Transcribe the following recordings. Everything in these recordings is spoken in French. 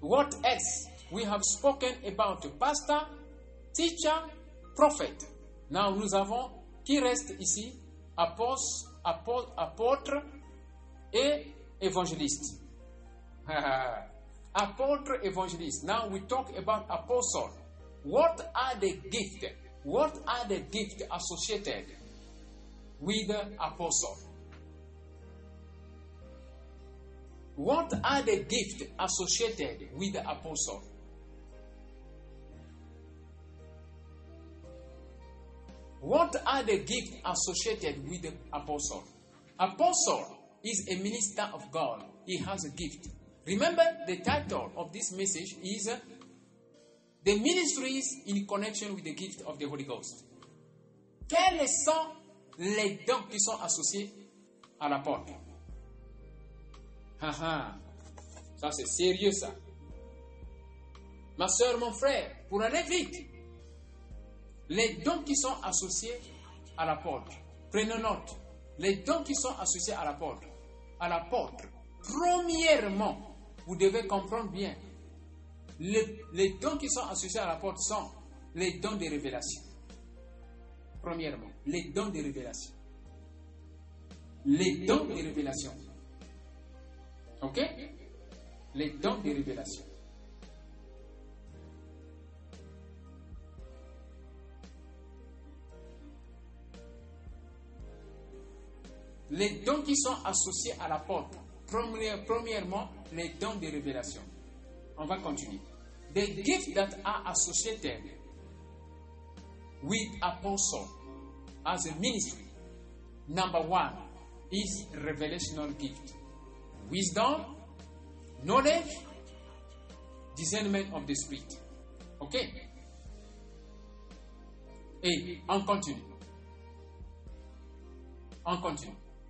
What else? We have spoken about pastor, teacher, prophet. Now, nous avons, qui reste ici? Apôtre et évangéliste. Apôtre, évangéliste. Now we talk about apostle. What are the gifts? What are the gifts associated with the apostle? What are the gifts associated with the apostle? What are the gifts associated with the apostle? Apostle is a minister of God. He has a gift. Remember, the title of this message is The Ministries in Connection with the Gift of the Holy Ghost. Quels sont les dons qui sont associés à l'apôtre? Ça c'est sérieux ça. Ma soeur, mon frère, pour aller vite, les dons qui sont associés à l'apôtre. Prenez note. Les dons qui sont associés à l'apôtre. Premièrement, vous devez comprendre bien. Les dons qui sont associés à l'apôtre sont les dons de révélation. Premièrement, les dons de révélation. Les dons de révélation. Ok? Les dons de révélation. Les dons qui sont associés à l'apôtre. Premièrement, les dons de révélation. On va continuer. The gifts that are associated with apostle as a ministry. Number one is revelational gift. Wisdom, knowledge, discernment of the spirit. Ok? Et on continue. On continue.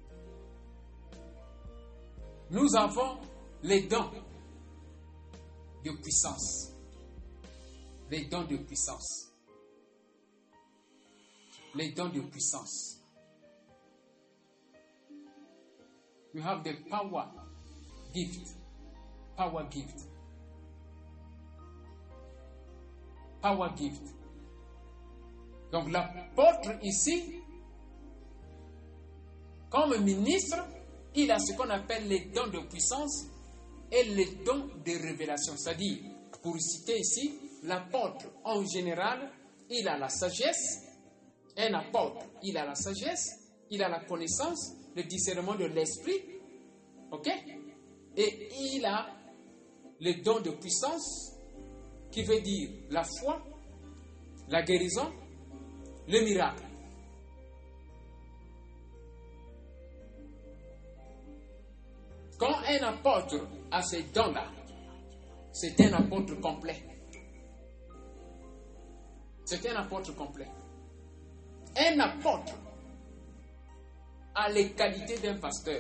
Nous avons les dons de puissance. Les dons de puissance. Les dons de puissance. We have the power gift. Power gift. Power gift. Donc l'apôtre ici, comme ministre, il a ce qu'on appelle les dons de puissance et les dons de révélation. C'est-à-dire, pour citer ici, l'apôtre en général, il a la sagesse. Un apôtre, il a la sagesse, il a la connaissance, le discernement de l'esprit. Ok? Et il a le don de puissance, qui veut dire la foi, la guérison, le miracle. Quand un apôtre a ces dons-là, c'est un apôtre complet. C'est un apôtre complet. Un apôtre a les qualités d'un pasteur.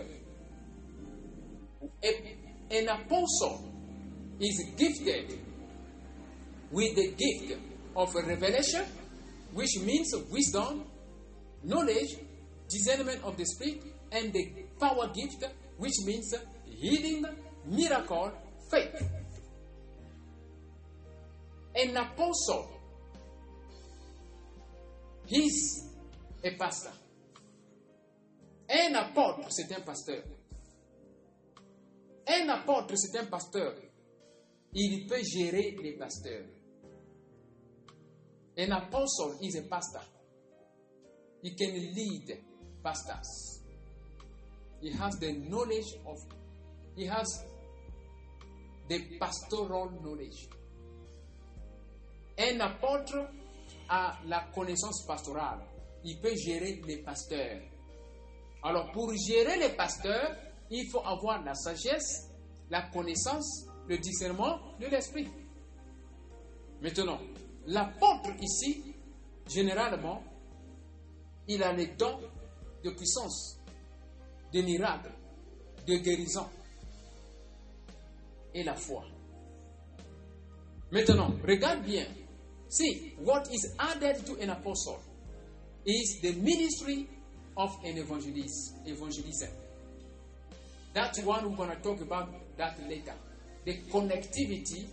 An apostle is gifted with the gift of revelation, which means wisdom, knowledge, discernment of the spirit, and the power gift, which means healing, miracle, faith. An apostle is a pastor. Un apôtre, c'est un pasteur. Un apôtre, c'est un pasteur. Il peut gérer les pasteurs. An apostle is a pastor. He can lead pastors. He has the knowledge of, he has the pastoral knowledge. Un apôtre a la connaissance pastorale. Il peut gérer les pasteurs. Alors, pour gérer les pasteurs, il faut avoir la sagesse, la connaissance, le discernement de l'esprit. Maintenant, l'apôtre ici, généralement, il a les dons de puissance, de miracles, de guérison et la foi. Maintenant, regarde bien. See, what is added to an apostle is the ministry of an evangelism. That's one we're going to talk about that later. the connectivity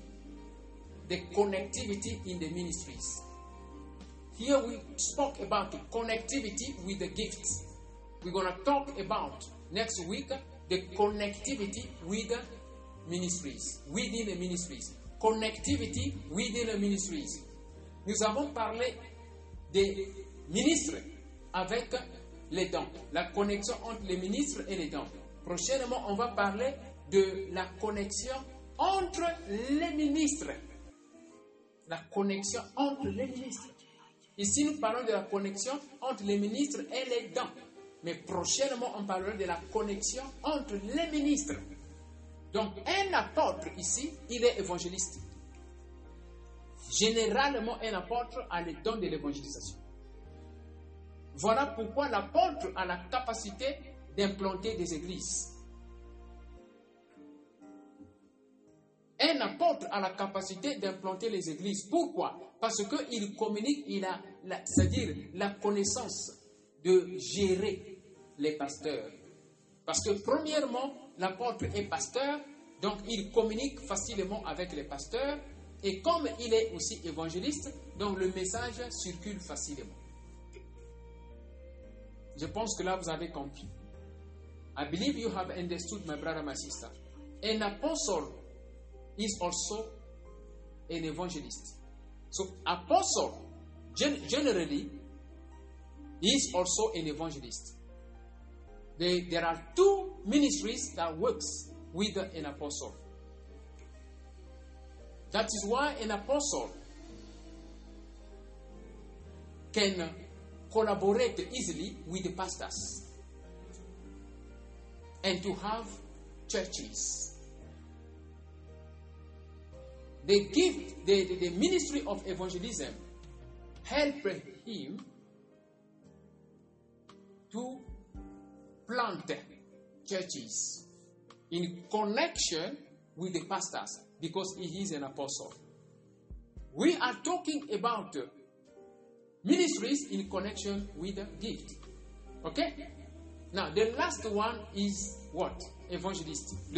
in the ministries. Here we spoke about the connectivity with the gifts. We're going to talk about next week the connectivity with the ministries, within the ministries. Connectivity within the ministries. Nous avons parlé des ministres avec les dons, la connexion entre les ministres et les dons. Prochainement, on va parler de la connexion entre les ministres. La connexion entre les ministres. Ici, nous parlons de la connexion entre les ministres et les dons. Mais prochainement, on parlera de la connexion entre les ministres. Donc, un apôtre ici, il est évangéliste. Généralement, un apôtre a le don de l'évangélisation. Voilà pourquoi l'apôtre a la capacité d'implanter des églises. Un apôtre a la capacité d'implanter les églises. Pourquoi? Parce qu'il communique, c'est-à-dire la connaissance de gérer les pasteurs. Parce que premièrement, l'apôtre est pasteur, donc il communique facilement avec les pasteurs. Et comme il est aussi évangéliste, donc le message circule facilement. Je pense que là vous avez compris. I believe you have understood, my brother, my sister. An apostle is also an evangelist. So apostle generally is also an evangelist. There are two ministries that works with an apostle. That is why an apostle can collaborate easily with the pastors and to have churches. The ministry of evangelism helped him to plant churches in connection with the pastors because he is an apostle. We are talking about ministries in connection with the gift. Okay? Now, the last one is what? Evangelist.